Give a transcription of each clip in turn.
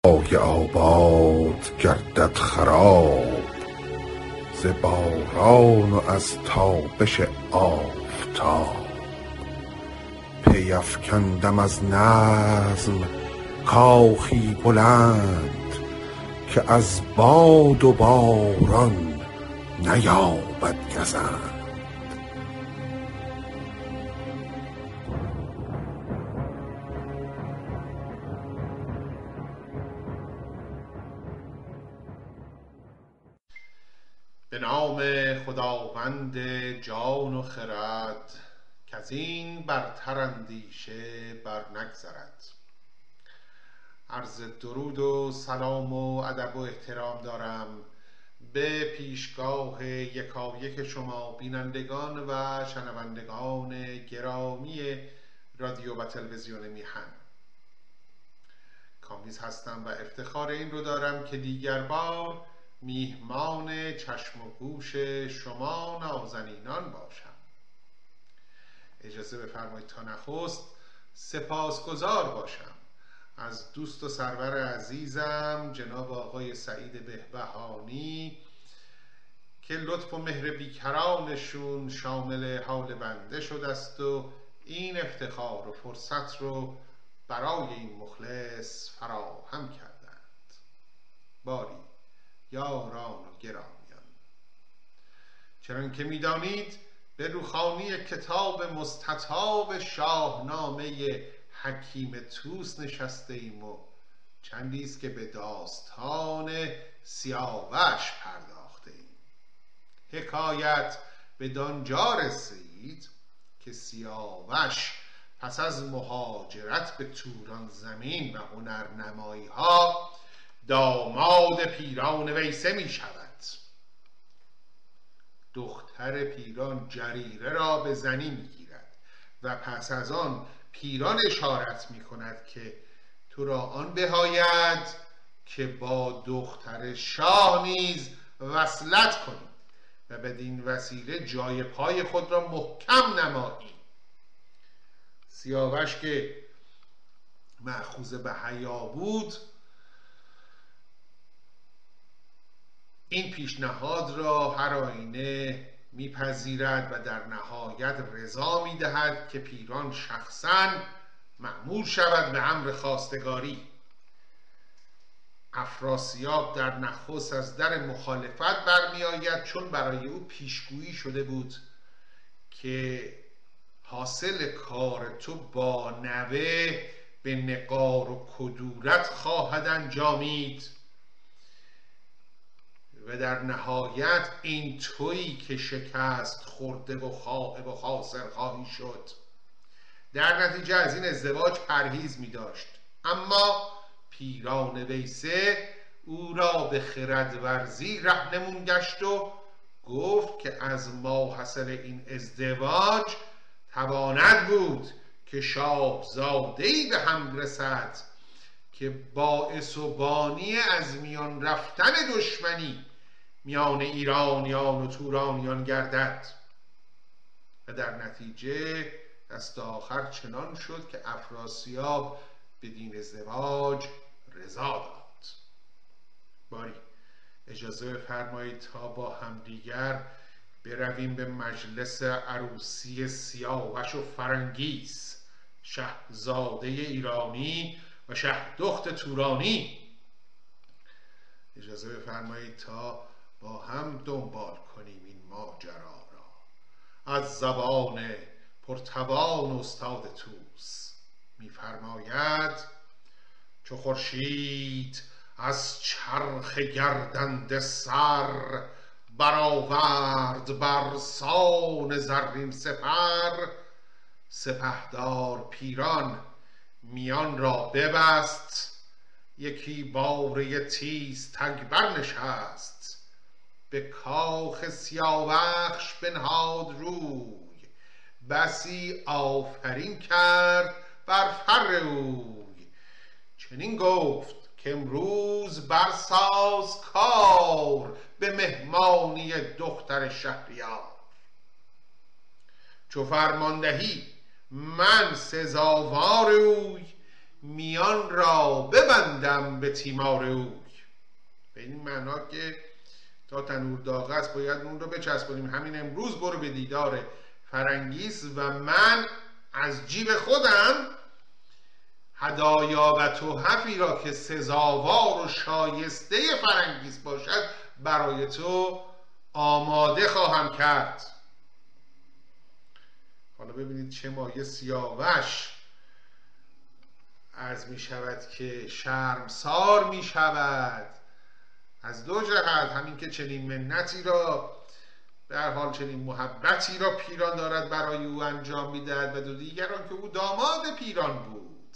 پای آباد گردد خراب ز باران و از تابش آفتاب. پی افکندم از نظم کاخی بلند که از باد و باران نیابد گزند. به نام خداوند جان و خرد کز این برتر اندیشه بر نگذرد. عرض درود و سلام و ادب و احترام دارم به پیشگاه یکایک شما بینندگان و شنوندگان گرامی رادیو و تلویزیون میهن. کامبیز هستم و افتخار این رو دارم که دیگر بار میهمان چشم و گوش شما نازنینان باشم. اجازه بفرمایید تا نخست سپاسگزار باشم از دوست و سرور عزیزم جناب آقای سعید بهبهانی که لطف و مهر بیکرانشون شامل حال بنده شده است و این افتخار و فرصت رو برای این مخلص فراهم کردند. باری یاران و گرامیان، چنان که می‌دانید به روخانی کتاب مستطاب شاهنامه حکیم طوس نشسته ایم و چندی است که به داستان سیاوش پرداخته ایم. حکایت بدانجا رسید که سیاوش پس از مهاجرت به توران زمین و هنرنمایی ها داماد پیران ویسه می شود. دختر پیران جریره را به زنی می گیرد و پس از آن پیران اشارت می کند که تو را آن بهاید که با دختر شاه نیز وصلت کنی و بدین وسیله جای پای خود را محکم نمایی. سیاوش که مأخوذ به حیا بود این پیشنهاد را هر آینه میپذیرد و در نهایت رضا میدهد که پیران شخصاً مأمور شود به امر خواستگاری. افراسیاب در نخست از در مخالفت برمی آید، چون برای او پیشگویی شده بود که حاصل کار تو با نوه به نقار و کدورت خواهد انجامید و در نهایت این تویی که شکست خورده و خائب و خاسر خواهی شد. در نتیجه از این ازدواج پرهیز می داشت، اما پیران ویسه او را به خردورزی رهنمون گشت و گفت که از ماحصل این ازدواج تواند بود که شاهزاده‌ای به هم رسد که باعث و بانی از میان رفتن دشمنی میان ایرانیان و تورانیان گردد. و در نتیجه دست آخر چنان شد که افراسیاب بدین ازدواج رضا داد. باری اجازه بفرمایید تا با همدیگر برویم به مجلس عروسی سیاوش و فرنگیس، شهزاده ایرانی و شهردخت تورانی. اجازه بفرمایید تا با هم دنبال کنیم این ماجرا را. از زبان پرتوان استاد طوس می‌فرماید: چو خورشید از چرخ گردنده سر برآورد بر سان زرین سپر، سپهدار پیران میان را ببست، یکی باره تیزتگ برنشست، به کاخ سیاوخش بنهاد روی، بسی آفرین کرد بر فر اوی. چنین گفت که امروز برساز کار به مهمانی دختر شهریار. چو فرمان دهی من سزاوار اوی، میان را ببندم به تیمار اوی. به این معنا که تا تنور داغ است باید نون رو بچسبونیم. همین امروز برو به دیدار فرنگیس و من از جیب خودم هدایا و تحفی را که سزاوار و شایسته فرنگیس باشد برای تو آماده خواهم کرد. حالا ببینید چه مایه سیاوش عرض می شود که شرمسار می شود از دو جهت. همین که چنین منتی را در حال چنین محبتی را پیران دارد برای او انجام میدهد و دو دیگر آن که او داماد پیران بود.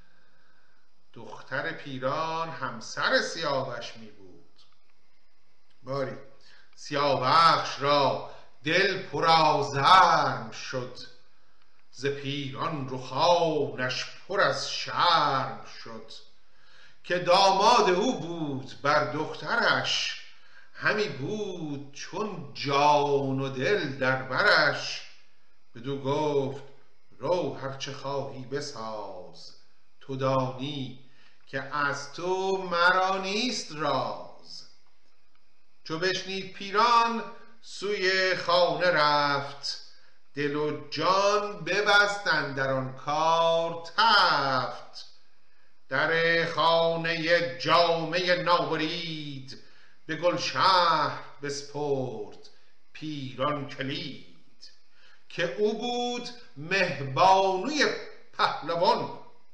دختر پیران همسر سیاوش می بود. باری سیاوش را دل پرآزرم شد، ز پیران رخانش پر از شرم شد. که داماد او بود بر دخترش، همی بود چون جان و دل در برش. بدو گفت رو هرچه خواهی بساز، تو دانی که از تو مرا نیست راز. چو بشنید پیران سوی خانه رفت، دل و جان ببست اندر آن کار تفت. در خانه جامه ناورید، به گلشهر بسپرد پیران کلید. که او بود مهبانوی پهلوان،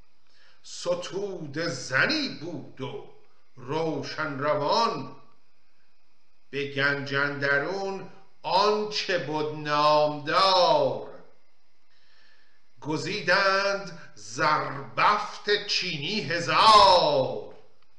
ستوده زنی بود و روشن روان. به گنج اندرون آنچه بد نامدار، گزیدند زربفت چینی 1000.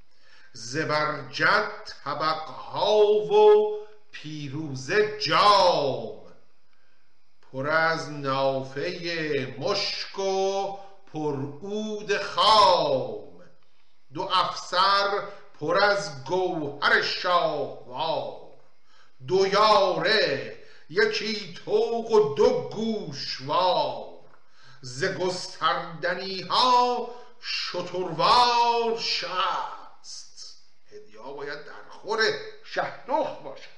زبرجد طبقها و پیروزه جام، پر از نافه مشک و پر عود خام. دو افسر پر از گوهر شاهوار، دو یاره یکی طوق و دو گوشوار. ز گستردنی ها شتروار شست، هدیه باید در خور شهدخت باشد.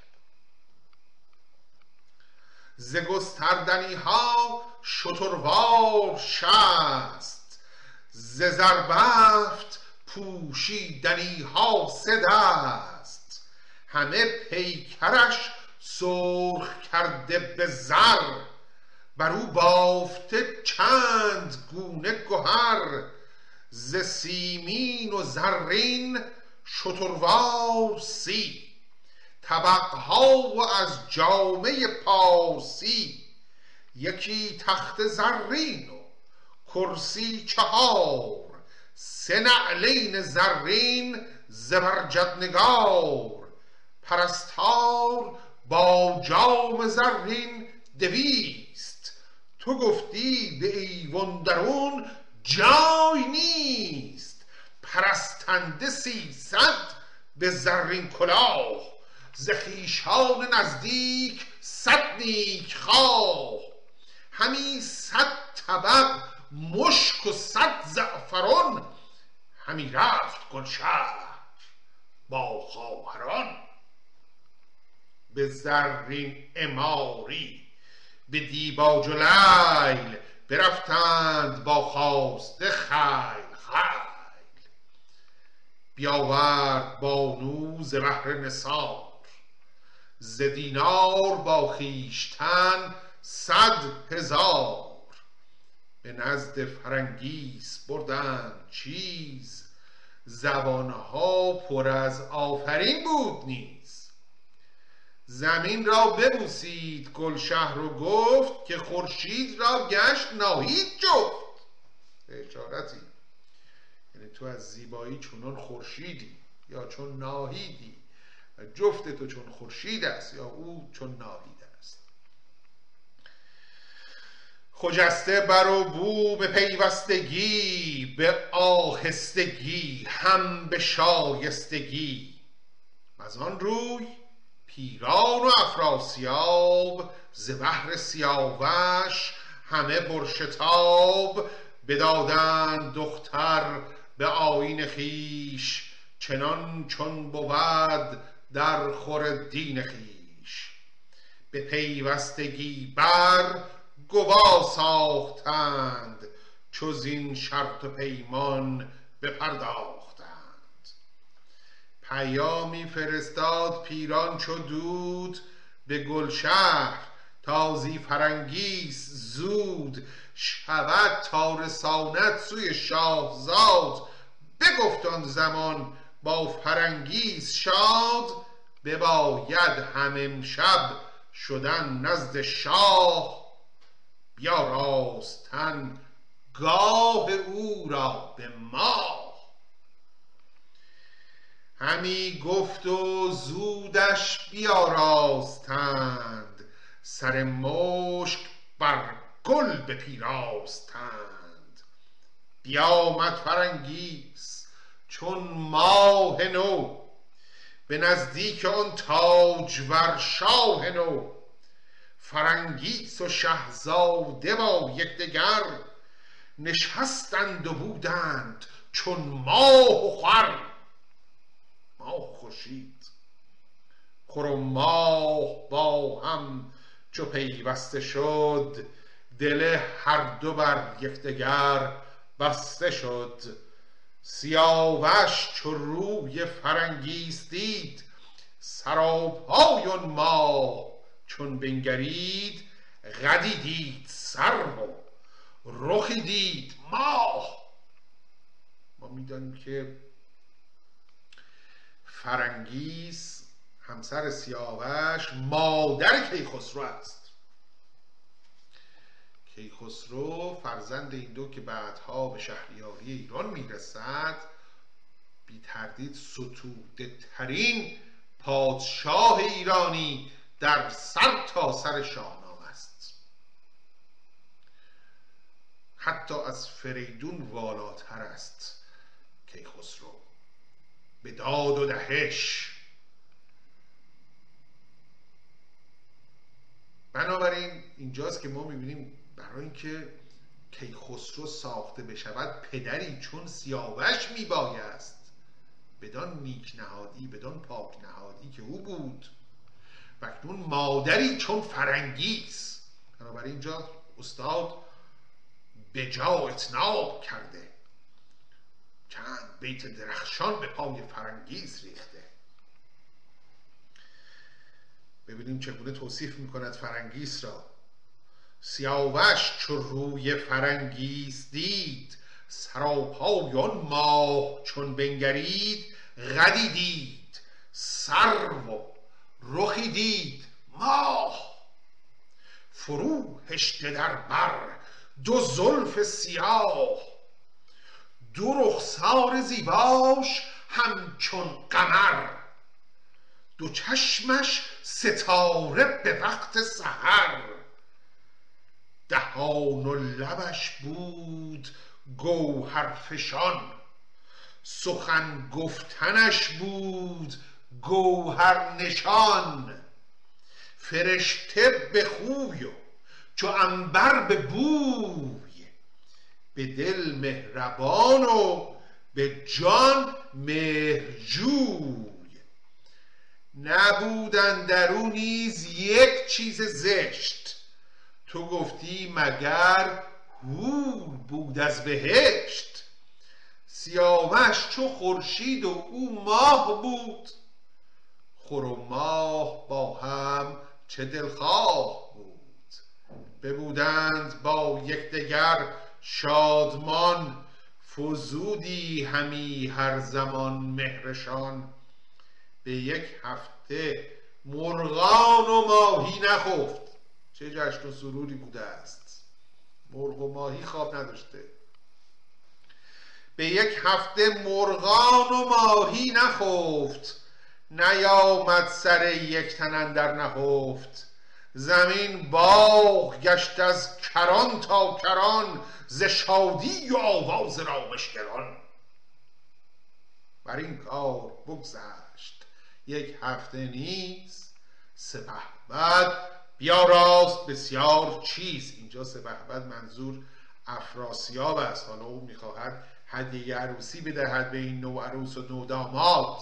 ز گستردنی ها شتروار شست، ز زربفت پوشیدنی ها 3 دست. همه پیکرش سرخ کرده به زر، بر او بافته چند گونه گهر. ز سیمین و زرین شتروار 30، طبقها و از جامه پارسی. یکی تخت زرین و کرسی 4، 3 نعلین زرین زبرجدنگار. پرستار با جام زرین 200، تو گفتی به ایوان درون جای نیست. پرستنده 300 به زرین کلاه، ز خویشان نزدیک 100 نیک خواه. همی 100 طبق مشک و 100 زعفران، همی رفت گلشهر با خواهران. به زرین عماری به دیباج و لیل، برفتند با خواسته خیل خیل. بیاورد بانو ز بهر نثار، ز دینار با خویشتن 100,000. به نزد فرنگیس بردند چیز، زبانها پر از آفرین بود نیز. زمین را ببوسید گلشهر و گفت، که خورشید را گشت ناهید جفت. اشارتی، یعنی تو از زیبایی چونان خورشیدی یا چون ناهیدی، جفت تو چون خورشید است یا او چون ناهید است. خجسته بر و بو به پیوستگی، به آهستگی هم به شایستگی. از آن روی پیران و افراسیاب، ز بهر سیاوش همه پرشتاب. بدادند دختر به آیین خویش، چنان چون بود در خور دین خویش. به پیوستگی بر گوا ساختند، چو زین شرط و پیمان بپرداختند. پیامی فرستاد پیران چو دود، به گلشهر تازی فرنگیس زود. شود تا رساند سوی شاهزاد، بگفت آن زمان با فرنگیس شاد. بباید هم امشب شدن نزد شاه، بیاراستن گاه او را به ماه. همی گفت و زودش بیاراستند، سر مشک بر گل بپیراستند. بیامد فرنگیس چون ماه نو، به نزدیک آن تاجور شاه نو. فرنگیس و شهزاده با یکدیگر، نشستند و بودند چون ماه و خور. ماه خورشید خور و ماه با هم چو پیوسته شد، دل هر دو بر یکدیگر بسته شد. سیاوش چو روی فرنگیس دید، سراپای آن ماه چون بنگرید. قدی دید سرو و رخی دید ماه. ما میدانیم که فرنگیس همسر سیاوش مادر کیخسرو است. کیخسرو فرزند این دو که بعدها به شهریاری ایران میرسد، بی تردید ستوده ترین پادشاه ایرانی در سر تا سر شاهنامه است. حتی از فریدون والاتر است کیخسرو به داد و دهش. بنابراین اینجاست که ما میبینیم برای اینکه کیخسرو ساخته بشود پدری چون سیاوش میبایست، بدان نیک نهادی بدان پاک نهادی که او بود، و اکنون مادری چون فرنگیس. بنابراین اینجا استاد به جا اتناب کرده، چند بیت درخشان به پای فرنگیس ریخته. ببینیم چگونه توصیف میکند فرنگیس را. سیاوش چو روی فرنگیس دید، سراپای آن ماه چون بنگرید. قدی دید سرو و رخی دید ماه. فرو هشته در بر دو زلف سیاه، دو رخسار زیباش همچون قمر. دو چشمش ستاره به وقت سحر. دهان و لبش بود گوهرفشان، سخن گفتنش بود گوهر نشان. فرشته به خوی و چو عنبر به بوی، به دل مهربان و به جان مهرجوی. نبود اندرو نیز یک چیز زشت، تو گفتی مگر حور بود از بهشت. سیاوش چو خورشید و او ماه بود، خور و ماه با هم چه دلخواه بود. ببودند با یکدیگر شادمان، فزودی همی هر زمان مهرشان. به یک هفته مرغان و ماهی نخفت. چه جشن و سروری بوده است، مرغ و ماهی خواب نداشته. به یک هفته مرغان و ماهی نخفت، نیامد سر یک تن اندر نهفت. زمین باغ گشت از کران تا کران، ز شادی و آواز رامشگران. بر این کار بگذشت یک هفته نیز، سپهبد بیاراست بسیار چیز. اینجا سپهبد منظور افراسیاب است. حالا او میخواهد هدیه عروسی بدهد به این نو عروس و نو داماد.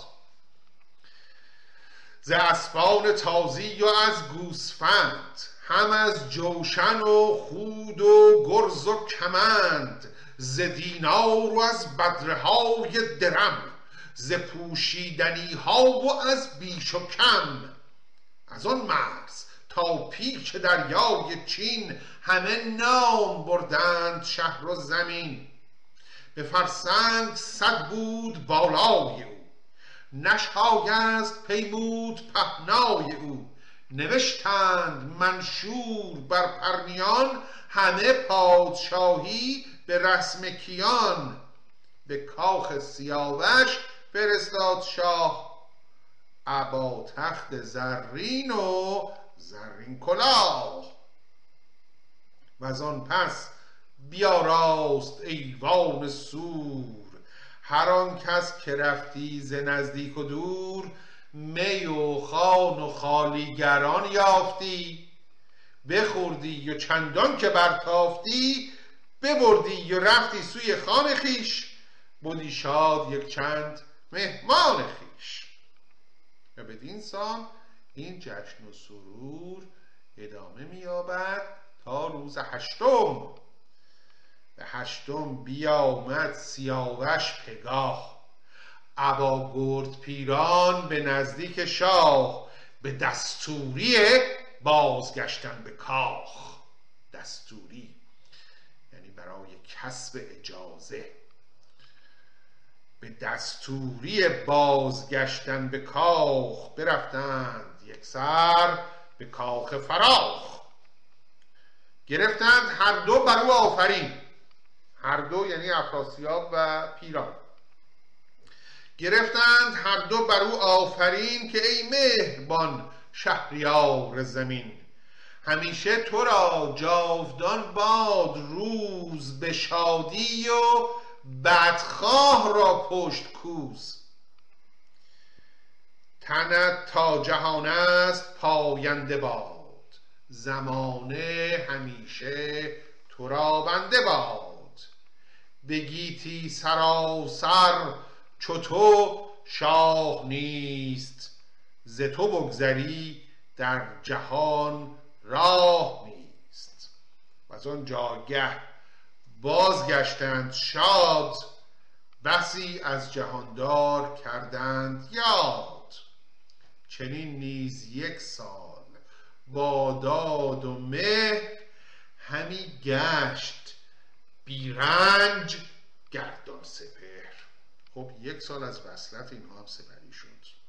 ز اسپان تازی و از گوسفند، هم از جوشن و خود و گرز و کمند، ز دینار و از بدره های درم، ز پوشیدنی ها و از بیش و کم. از آن مرز تا پیش دریای چین، همه نام بردند شهر و زمین. به فرسنگ 100 بود بالای او، نشایست پیمود پهنای او. نوشتند منشور بر پرنیان، همه پادشاهی به رسم کیان. به کاخ سیاوش فرستاد شاه، ابا تخت زرین و زرین کلاه. وز آن پس بیاراست ایوان سور، هر آن کس که رفتی ز نزدیک و دور. می و خوان و خالیگران یافتی، بخوردی و چندان که برتافتی. ببردی و رفتی سوی خان خویش، بودی شاد یک چند مهمان خویش. و بدین سان این جشن و سرور ادامه می‌یابد تا روز 8م. به 8م بیامد سیاوش پگاه، ابا گرد پیران به نزدیک شاه. به دستوری بازگشتن به کاخ. دستوری یعنی برای کسب اجازه. به دستوری بازگشتن به کاخ، برفتند یک سر به کاخ فراخ. گرفتند هر دو بر او آفرین، هر دو یعنی افراسیاب و پیران. گرفتند هر دو بر او آفرین، که ای مهربان شهریار زمین. همیشه تو را جاودان باد روز، به شادی و بدخواه را پشت کوز. تنت تا جهان است پاینده باد، زمانه همیشه تو را بنده باد. به گیتی سراسر چو تو شاه نیست، ز تو بگذری در جهان راه نیست. و از آن جایگه بازگشتند شاد، بسی از جهاندار کردند یاد. چنین نیز 1 سال با داد و مهر، همی گشت بیرنج گردان سپهر. خب 1 سال از وصلت اینها هم سپری شد.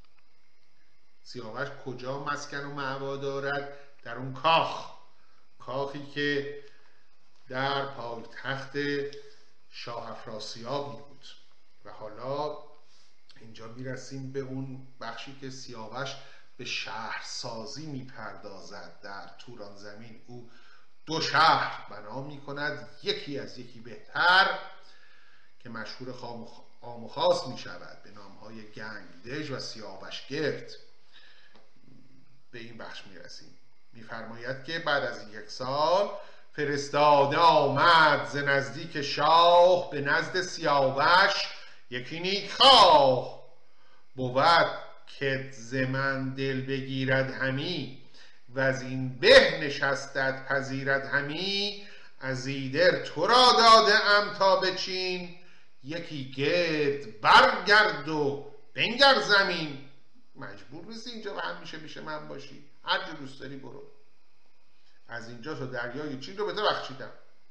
سیاوش کجا مسکن و مأوا دارد؟ در اون کاخ، کاخی که در پایتخت شاه افراسیاب می بود. و حالا اینجا میرسیم به اون بخشی که سیاوش به شهرسازی میپردازد. در توران زمین او 2 شهر بنا میکند، یکی از یکی بهتر، که مشهور عام و خاص میشود به نامهای گنگدژ و سیاوشگرد. به این بخش میرسیم. میفرماید که بعد از 1 سال فرستاده آمد ز نزدیک شاه، به نزد سیاوش یکی نیکخواه. بود که ز من دل بگیرد همی، و از این به نشستت پذیرد همی. از ایدر تو را داده ام تا به چین، یکی گرد برگرد و بنگر زمین. مجبور نیستی اینجا و همیشه پیش من باشی، هر جا دوست داری برو. از اینجا تا دریای چین رو به تو بخشیدم.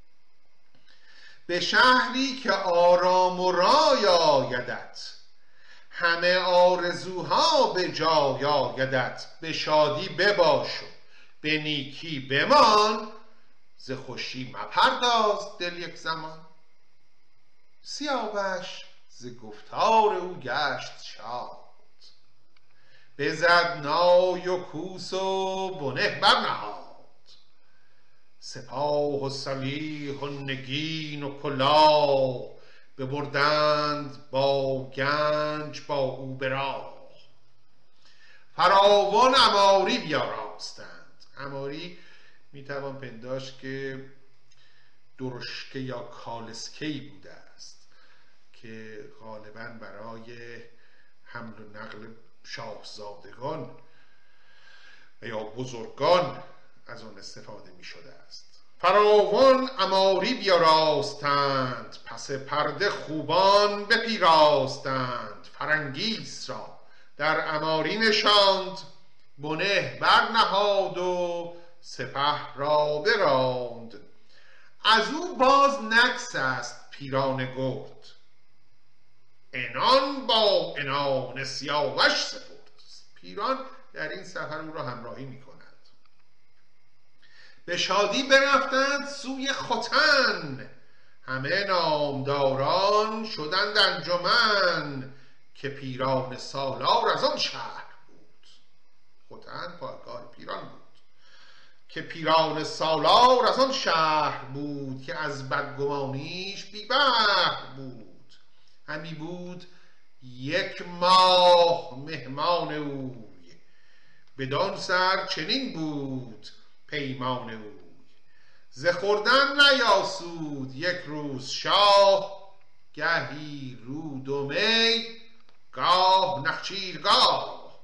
به شهری که آرام و رای آیدت، همه آرزوها به جای آیدت. به شادی بباش و به نیکی بمان، ز خوشی مپرداز دل یک زمان. سیاوش ز گفتار او گشت شاد، بزد نای و کوس و بنه برنهاد. سپاه و سلیح و نگین و کلاه، ببردند با گنج با او به راه. فراوان عماری بیاراستند. عماری میتوان پنداشت که درشکه یا کالسکه‌ای بوده است که غالباً برای حمل و نقل شاهزادگان و یا بزرگان از آن استفاده می شده است. فراوان عماری بیاراستند، پس پرده خوبان بپیراستند. فرنگیس را در عماری نشاند، بنه برنهاد و سپه را براند. از او باز نکس است پیران گرد، عنان با عنان سیاوش سپرد. پیران در این سفر او را همراهی می کند. به شادی برفتند سوی ختن، همه نامداران شدند انجمن. که پیران سالار از آن شهر بود، ختن پایگاه پیران بود. که پیران سالار از آن شهر بود، که از بدگمانیش بی بهر بود. همی بود 1 ماه مهمان اوی، بدان سر چنین بود پیمان اوی. ز خوردن نیاسود 1 روز شاه، گهی رود و می گاه نخچیرگاه.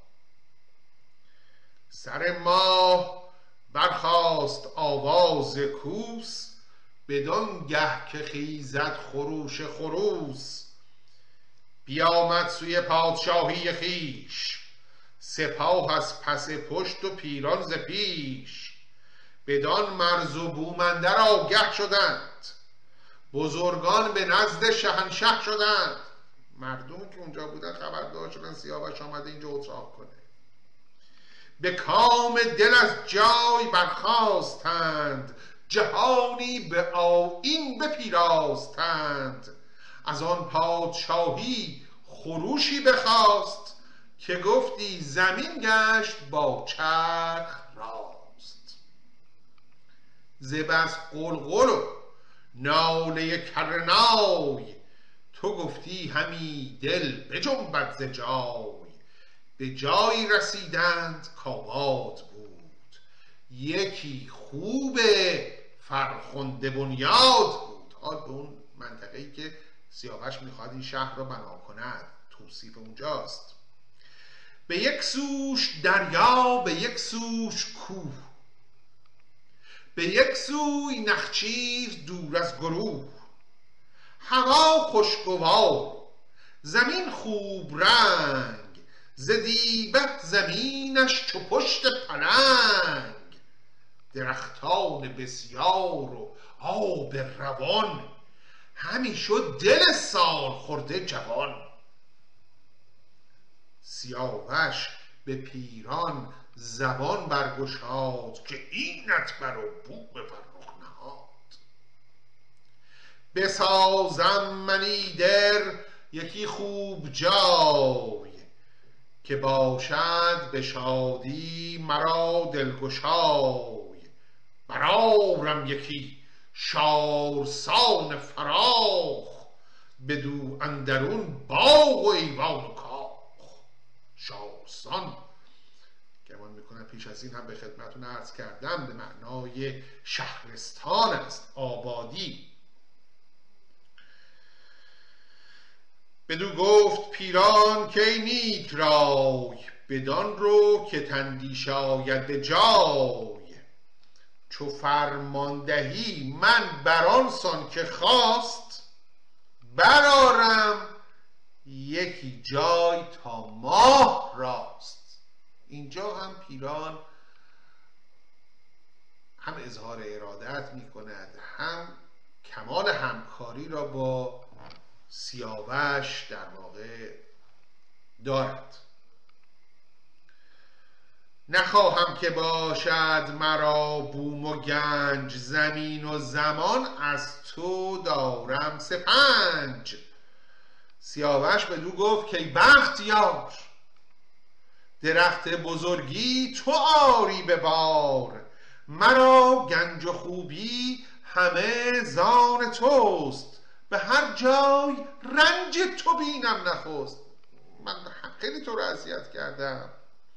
سر ماه برخاست آواز کوس، بدان گه که خیزد خروش خروس. بیامد سوی پادشاهی خویش، سپاه از پس پشت و پیران ز پیش. بدان مرز و بوم اندر آگه شدند، بزرگان به نزد شهنشه شدند. مردمی که اونجا بودن خبردار شدن سیاوش آمده اینجا اتراق کنه. به کام دل از جای برخاستند، جهانی به آیین بپیراستند. از آن پادشاهی خروشی بخواست، که گفتی زمین گشت با چرخ راست. ز بس غلغل و ناله کرنای، تو گفتی همی دل بجنبد ز جای. به جایی رسیدند کآباد بود، یکی خوب فرخنده بنیاد بود. حال به اون منطقه‌ای که سیاوش میخواد این شهر را بنا کند، توصیف اونجاست. به 1 سوش دریا، به 1 سوش کوه، به 1 سوی نخچیر دور از گروه. هوا خوشگوار زمین خوب رنگ، ز دیبه زمینش چو پشت پلنگ. درختان بسیار و آب روان، همی شد دل سال خورده جوان. سیاوش به پیران زبان برگشاد، که اینت بر و بوم فرخ نهاد. بسازم من ایدر یکی خوب جای، که باشد به شادی مرا دلگشای. برآرم یکی شارسان فراخ، بدو اندرون باغ و ایوان و کاخ. شارسان گمان میکنم پیش از این هم به خدمتتون عرض کردم به معنای شهرستان است، آبادی. بدو گفت پیران که ای نیک رای، بدان رو که تندیشه آید به جای. چو فرمان دهی من بران سان که خواست، برآرم یکی جای تا ماه راست. اینجا هم پیران هم اظهار ارادت می کند، هم کمال همکاری را با سیاوش در واقع دارد. نخواهم که باشد مرا بوم و گنج، زمین و زمان از تو دارم سپنج. سیاوش بدو گفت که ای بختیار، درخت بزرگی تو آری به بار. مرا گنج و خوبی همه زان توست، به هر جای رنج تو بینم نخست. من خیلی تو رو اذیت کردم.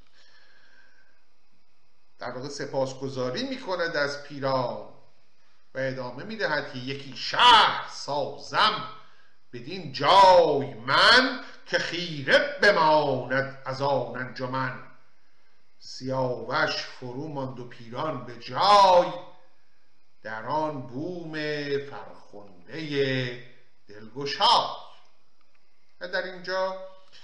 در واقع سپاسگزاری میکند از پیران، و ادامه میدهد که یکی شهر سازم بدین جای من، که خیره بماند از آن انجمن. سیاوش فرو ماند و پیران به جای، در آن بوم فرخنده دلگشای. و در اینجا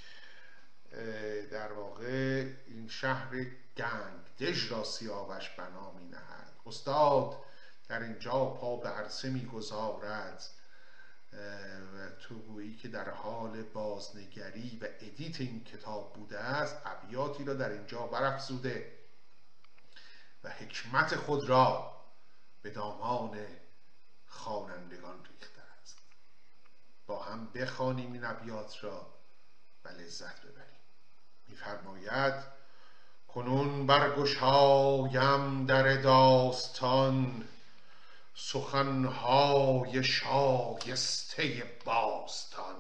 در واقع این شهر گنگدژ را سیاوش بنا می نهد. استاد در اینجا پا به عرصه می گذارد و تو گویی که در حال بازنگری و ادیت این کتاب بوده است، ابیاتی را در اینجا برافزوده و حکمت خود را به دامان خوانندگان ریخته است. با هم بخوانیم این ابیات را و لذت ببریم. می‌فرماید کنون برگشایم در داستان، سخنهای شایسته باستان.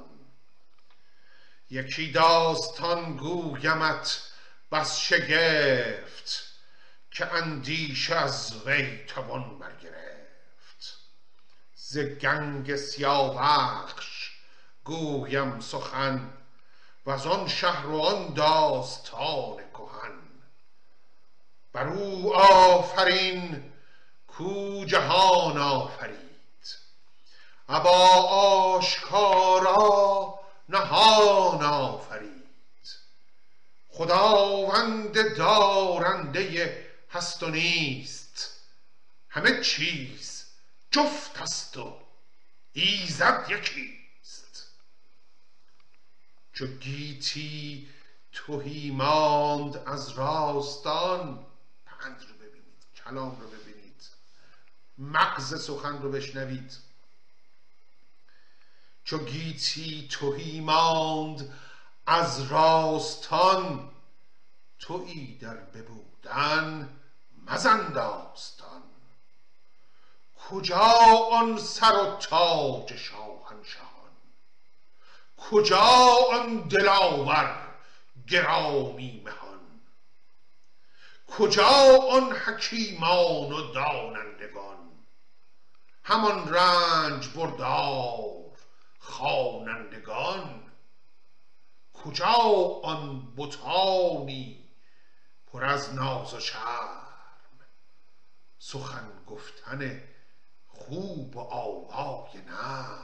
یکی داستان گویمت بس شگفت، که اندیشه از وی توان برگرفت. ز گنگ سیاوخش گویم سخن، وز آن شهر و آن داستان کهن. بر او آفرین کو جهان آفرید، ابا آشکارا نهان آفرید. خداوند دارنده هست و نیست، همه چیز جفت است و ایزد یکیست. چو گیتی تهی ماند از راستان، پند رو ببینید، کلام رو ببینید، مغز سخن رو بشنوید. چو گیتی تهی ماند از راستان، تویی در ببودن مزن داستان. کجا آن سر و تاج شاهنشهان، کجا آن دلاور گرامی مهان. کجا آن حکیمان و دانندگان، همان رنج بردار خوانندگان. کجا آن بتانی پر از ناز و شرم، سخن گفتن خوب و آوای نرم.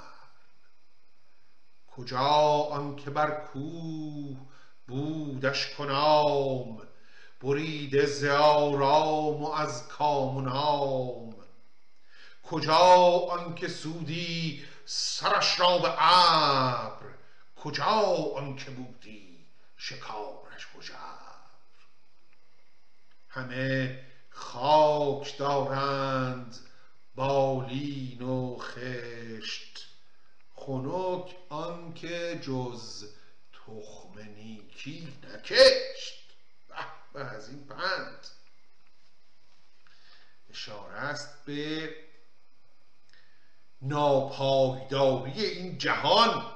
کجا آن که بر کوه بودش کنام، بریده ز آرام و از کام و نام. کجا آن که سودی سرش را به ابر، کجا آن که بودی شکارش هژبر. همه خاک دارند بالین و خشت، خنک آن که جز تخم نیکی نکشت. به از این پند اشاره است به ناپایداری این جهان.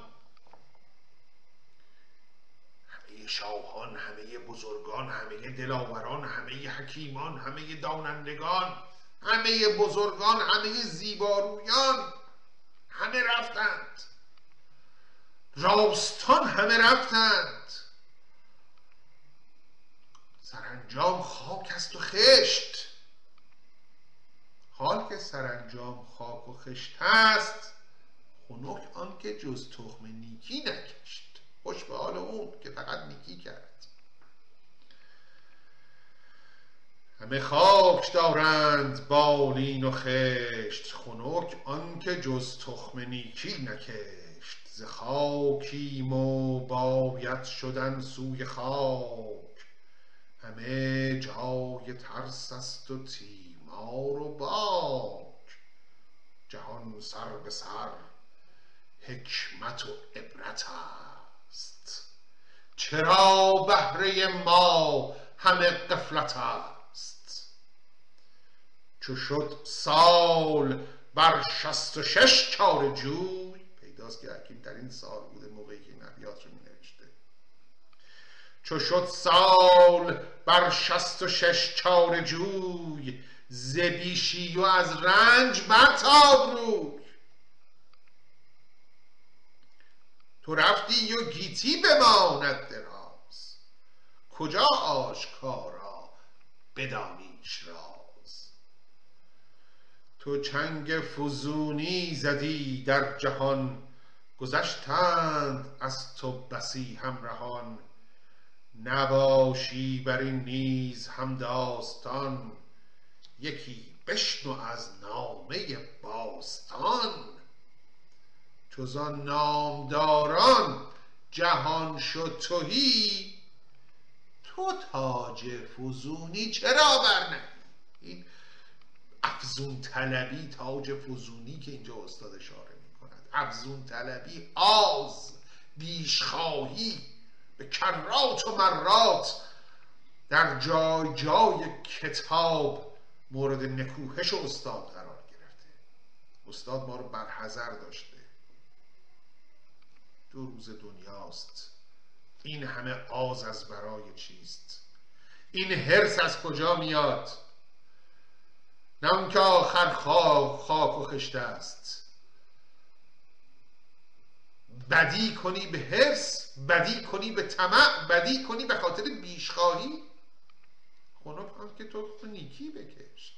همه شاهان، همه بزرگان، همه دلاوران، همه حکیمان، همه دانندگان، همه بزرگان، همه زیبارویان، همه رفتند. راستان همه رفتند. سرانجام خاک است و خشت. حال که سرانجام خاک و خشت است، خنک آن که جز تخم نیکی نکشت. خوش به حال اون که فقط نیکی کرد. همه خاک دارند بالین و خشت، خنک آن که جز تخم نیکی نکشت. ز خاکیم و باید شدن سوی خاک، همه جای ترس است و تیمار و باک. جهان سر به سر حکمت و عبرت است، چرا بهره ما همه غفلت است. چو شد سال بر 66 چاره جوی، پیداست که حکیم در این سال بوده موقعی که این ابیات رو می نوشته. چو شد سال بر 66 چاره جوی، ز بیشی و از رنج برتاب روی. تو رفتی و گیتی بماند دراز، کجا آشکارا بدانیش راز. تو چنگ فزونی زدی در جهان، گذشتند از تو بسی همرهان. نباشی بر این نیز هم داستان، یکی بشنو از نامه باستان. چو زان نامداران جهان شد تهی، تو تاج فزونی چرا برنهی؟ این افزون طلبی، تاج فزونی که اینجا استاد اشاره می کند، افزون طلبی، آز، بیشخواهی به کرات و مرات در جای جای کتاب مورد نکوهش استاد قرار گرفته. استاد ما رو برحذر داشته. 2 روز دنیاست، این همه آز از برای چیست؟ این حرص از کجا میاد؟ نه اون که آخر خاک و خشت است. بدی کنی به حرص، بدی کنی به طمع، بدی کنی به خاطر بیشخواهی، خنک هم که تو نیکی بکشت.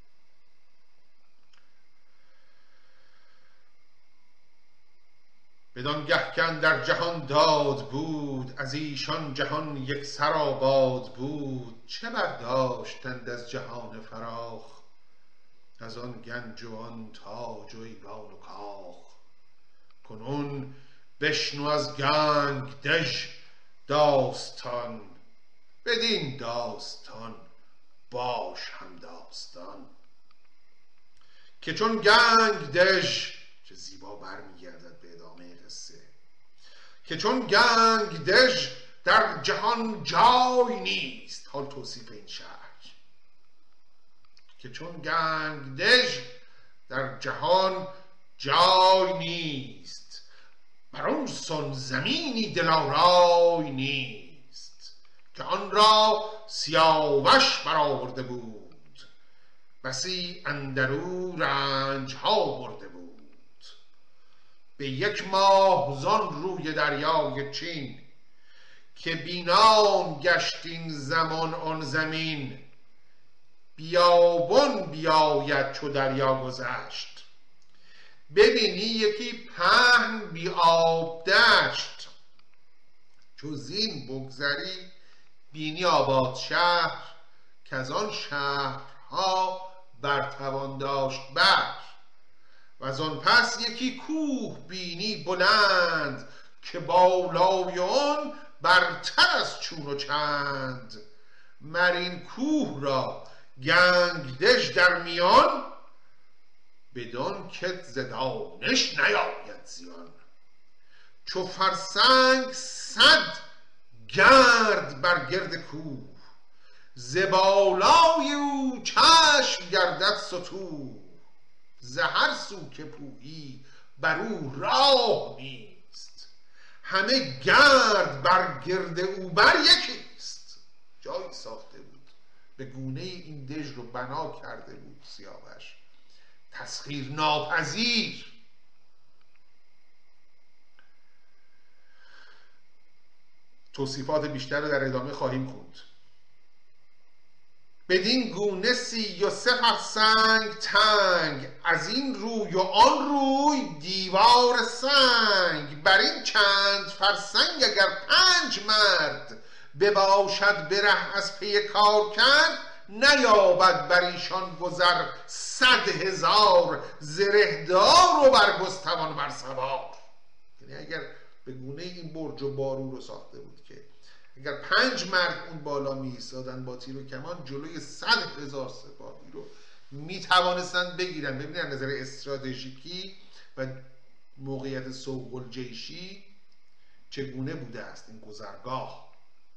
بدان گه که اندر جهان داد بود، از ایشان جهان یکسر آباد بود. چه برداشتند از جهان فراخ، از آن گنج و آن تاج و ایوان و کاخ. کنون بشنو از گنگ دژ داستان، بدین داستان باش هم داستان. که چون گنگ دژ، چه زیبا برمیگردد به ادامه قصه، که چون گنگ دژ در جهان جای نیست. حال توصیف این شهر، که چون گنگ دژ در جهان جای نیست. بر آن سان زمینی دلارای نیست، که آن را سیاوش برآورده بود. بسی اندرو رنج ها برده بود. به 1 ماه زان روی دریای چین، که بینام گشت این زمان آن زمین. بیابان بیاید چو دریا گذشت، ببینی یکی پهن بی آب دشت. چو زین بگذری بینی آباد شهر، که از آن شهرها برتوان داشت بر. و از آن پس یکی کوه بینی بلند، که بالای آن برتر از چون و چند. مر این کوه را گنگ دژ در میان، بدان کت ز دانش نیاید زیان. چو فرسنگ 100 گرد بر گرد کوه، ز بالای او چشم گردد ستوه. ز هر سو که پویی بر او راه نیست، همه گرد بر گرد او بر یکیست. جایی ساخته بود، به گونه این دژ رو بنا کرده بود سیاوش، تسخیر ناپذیر. توصیفات بیشتر رو در ادامه خواهیم خوند. بدین گونه 33 فرسنگ تنگ، از این روی و آن روی دیوار سنگ. بر این چند فرسنگ اگر 5 مرد، بباشد به ره از پی کار کرد. نیابد بر ایشان گذر 100,000، زرهدار و برگستوان بر سوار. یعنی اگر به گونه این برج و بارو رو ساخته بود که اگر 5 مرد اون بالا می ایستادن با تیر و کمان، جلوی 100,000 سپاهی رو می توانستن بگیرن. ببینید از نظر استراتژیکی و موقعیت سوق الجیشی چگونه بوده است این گذرگاه.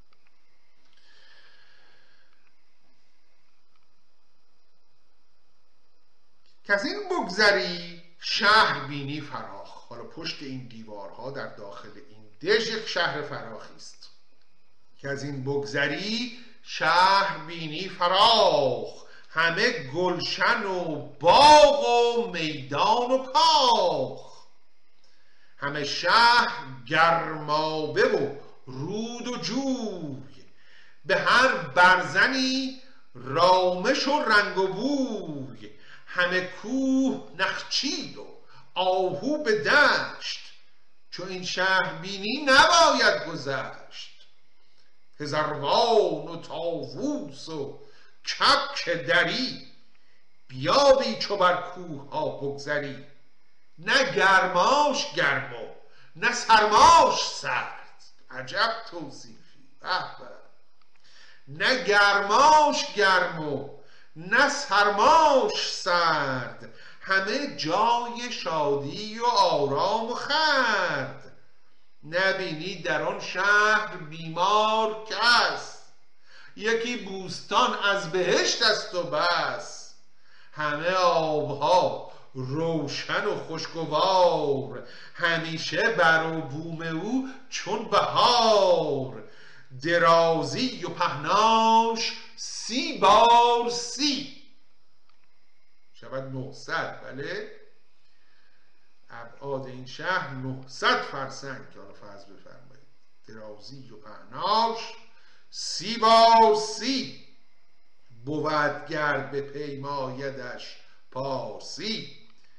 که از این بگذری شهر بینی فراخ. حالا پشت این دیوارها در داخل این دژ یک شهر فراخی است. که از این بگذری شهر بینی فراخ، همه گلشن و باغ و میدان و کاخ، همه شهر گرمابه و رود و جوی، به هر برزنی رامش و رنگ و بوی، همه کوه نخچیر و آهو به دشت، چو این شهر بینی نباید گذشت. هزاروان و طاووس و کبک دری، بیابی چو بر کوه ها بگذری. نه گرماش گرم و نه سرماش سرد، عجب توصیفی، به به. نه گرماش گرم و نه سرماش سرد، همه جای شادی و آرام و خورد. نبینی در آن شهر بیمار کس، یکی بوستان از بهشت است و بس. همه آبها روشن و خوشگوار، همیشه بر و بوم او چون بهار. درازی و پهناش 30 بار 30 شود 900. بله، ابعاد این شهر 900 فرسنگ که حالا فرض بفرمایید. درازی و پهناش 30 بار 30 بود گر بپیمایدش پارسی.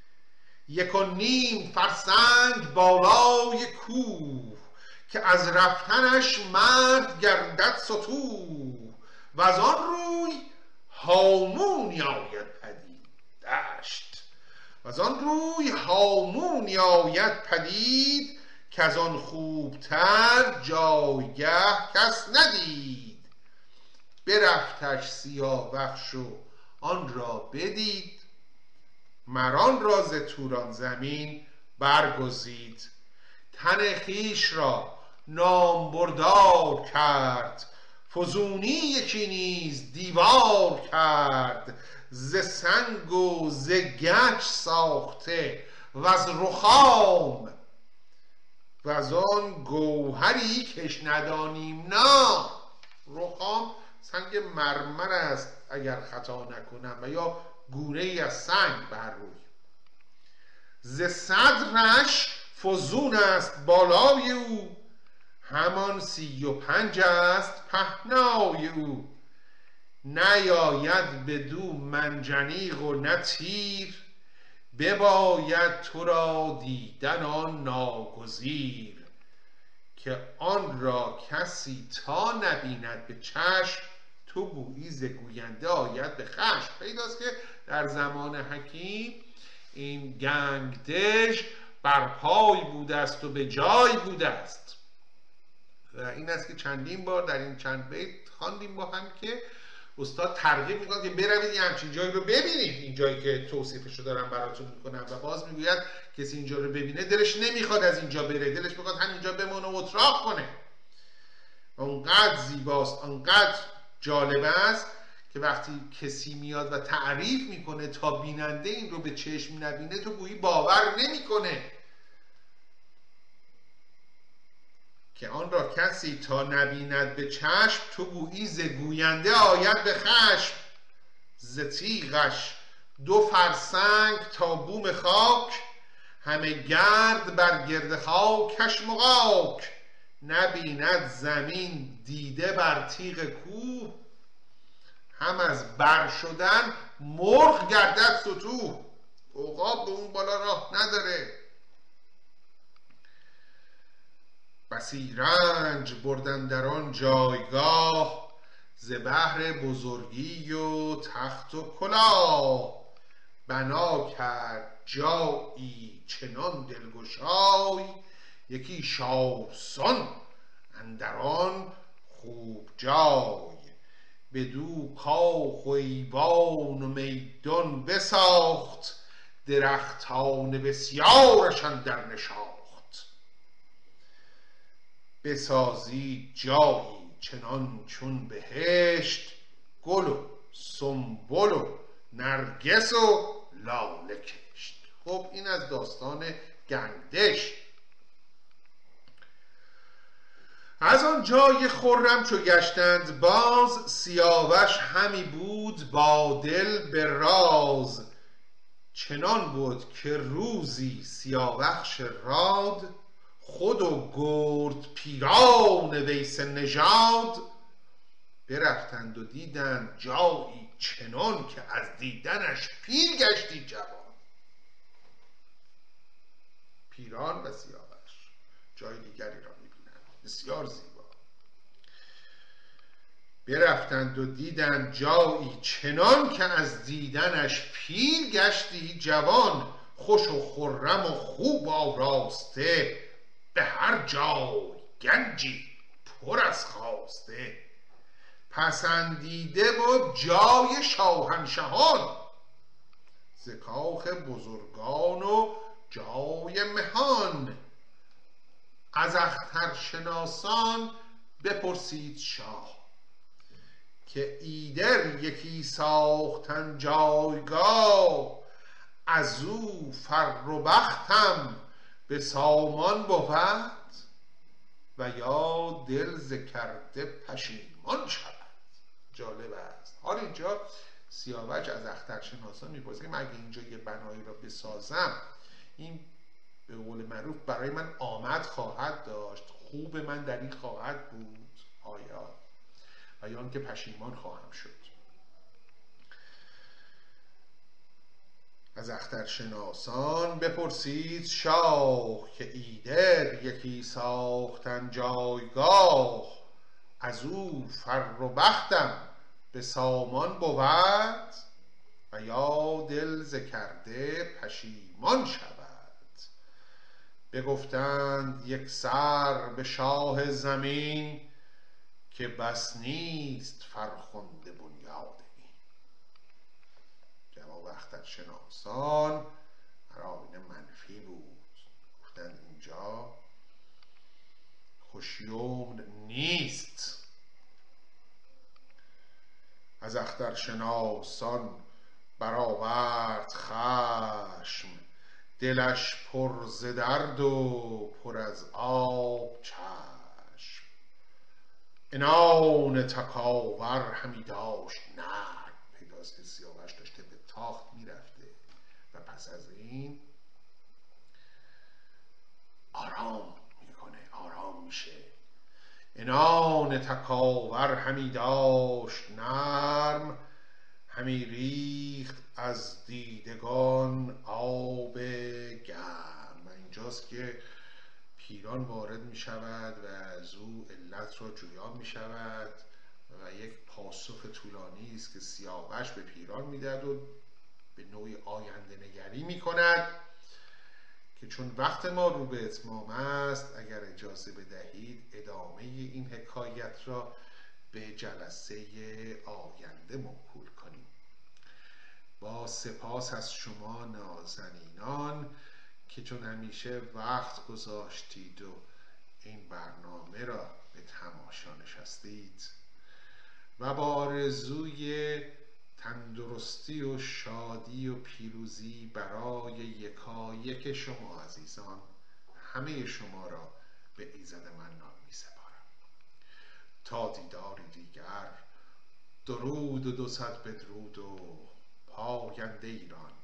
1.5 فرسنگ بالای کوه، که از رفتنش مرد گردد ستوه. وز آن روی هامونی آید پدید دشت، وز آن روی هامونی آید پدید. که از آن خوبتر جایگه کس ندید. برفتش سیاوخش و آن را بدید، مران را ز توران زمین برگزید. تن خویش را نامبردار کرد، فزونی یکی نیز دیوار کرد. ز سنگ و ز گچ ساخته وز رخام، وز آن گوهری کش ندانیم نام. رخام سنگ مرمر است اگر خطا نکنم، و یا گونه ای از سنگ بر روی. ز صدرش فزون است بالای او، همان 35 است پهنای او. نیاید بدو منجنیق و نه تیر، بباید تو را دیدن آن ناگزیر. که آن را کسی تا نبیند به چشم، تو گویی ز گوینده آید به خشم. پیداست که در زمان حکیم این گنگدژ بر پای بوده است و به جای بوده است. و این است که چندین بار در این چند بیت خواندیم با هم که استاد ترغیب میکنه که بروید یه همچین جایی رو ببینید، این جایی که توصیفش رو دارم براتون میکنم. و باز میگوید کسی اینجا رو ببینه دلش نمیخواد از اینجا بره، دلش میخواد همینجا بمونه و اتراق کنه. اونقدر زیباست، اونقدر جالب است که وقتی کسی میاد و تعریف میکنه تا بیننده این رو به چشم نبینه، تو گویی باور نمیکنه. که آن را کسی تا نبیند به چشم، تو گویی ز گوینده آید به خشم. ز تیغش 2 فرسنگ تا بوم خاک، همه گرد بر گرد خاکش مغاک. نبیند زمین دیده بر تیغ کوه، هم از بر شدن مرغ گردد ستوه. عقاب به اون بالا راه نداره. بسی رنج بردن در آن جایگاه، ز بهر بزرگی و تخت و کلاه. بنا کرد جایی چنان دلگشای، یکی شاهسان اندر آن خوب جای. بدو کاخ و ایوان و میدان بساخت، درختان بسیارش اندر نشاخت. بسازید جایی چنان چون بهشت، گل و سنبل و نرگس و لاله کشت. خب این از داستان گنگدژ. از آن جای خرم چو گشتند باز، سیاوش همی بود با دل به راز. چنان بود که روزی سیاوخش راد، خود و گرد پیران ویس نژاد، برفتند و دیدند جایی چنان که از دیدنش پیر گشتی جوان. پیران و سیاوش جای دیگری را می‌بینند بسیار زیبا. برفتند و دیدند جایی چنان که از دیدنش پیر گشتی جوان. خوش و خرم و خوب آراسته، به هر جای گنجی پر از خواسته. پسندیده بود جای شاهنشهان، ز کاخ بزرگان و جای مهان. از اخترشناسان بپرسید شاه، که ایدر یکی ساختن جایگاه. از او فر و بختم به سامان بود، و یا دل ز کرده پشیمان شود. جالب است. حالا اینجا سیاوش از اخترشناسان میپرسه که من اگه اینجا یه بنایی را بسازم، این به قول معروف برای من آمد خواهد داشت، خوب من در این خواهد بود آیا، و یا که پشیمان خواهم شد. از اخترشناسان بپرسید شاه، که ایدر یکی ساختن جایگاه. از او فر و بختم به سامان بود، و یا دل ز کرده پشیمان شود. بگفتند یک سر به شاه زمین، که بس نیست فرخنده بنیاد این. جواب اخترشناسان آیین منفی بود. گفتند اینجا خوشیوم نیست. از اخترشناسان برآورد خشم، دلش پر ز درد و پر از آب چشم. عنان تکاور همی داشت نرم. پیداست که سیاوش داشته به تاخت میرفته و پس از این آرام میکنه، آرام میشه. عنان تکاور همی داشت نرم، همی ریخت از دیدگان آب گرم. و اینجاست که پیران وارد می شود و از او علت را جویان می شود و یک پاسخ طولانی است که سیاوش به پیران می دهد و به نوعی آینده نگری می کند که چون وقت ما رو به اتمام است، اگر اجازه بدهید ادامه این حکایت را به جلسه آینده موکول کنیم. با سپاس از شما نازنینان که چون همیشه وقت گذاشتید و این برنامه را به تماشا نشستید، و با آرزوی تندرستی و شادی و پیروزی برای یکایک شما عزیزان، همه شما را به ایزد منان می سپارم. تا دیداری دیگر، درود و 200 بدرود و پاینده ایران.